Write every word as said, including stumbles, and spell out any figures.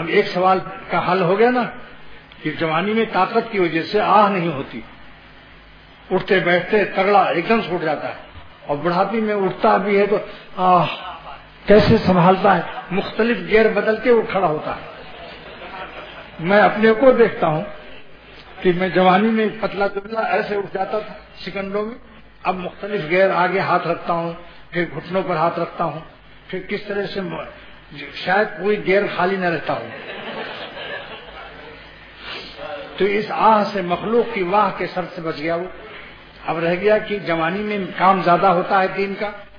अब एक सवाल का हल हो गया ना कि जवानी में ताकत की वजह से आह नहीं होती, उठते बैठते तगड़ा एकदम से उठ जाता है, और बुढ़ापी में उठता भी है तो आह कैसे संभालता है, मुख्तलिफ गियर बदल के वो खड़ा होता है। मैं अपने को देखता हूँ कि मैं जवानी में पतला दुबला ऐसे उठ जाता था सेकंडों में, अब मुख्तलिफ गियर आगे हाथ रखता हूँ, फिर घुटनों पर हाथ रखता हूँ, फिर किस तरह से शायद कोई गियर खाली न रहता हूँ। तो इस आह से मखलूक की वाह के सर से बच गया वो। अब रह गया कि जवानी में काम ज्यादा होता है दीन का,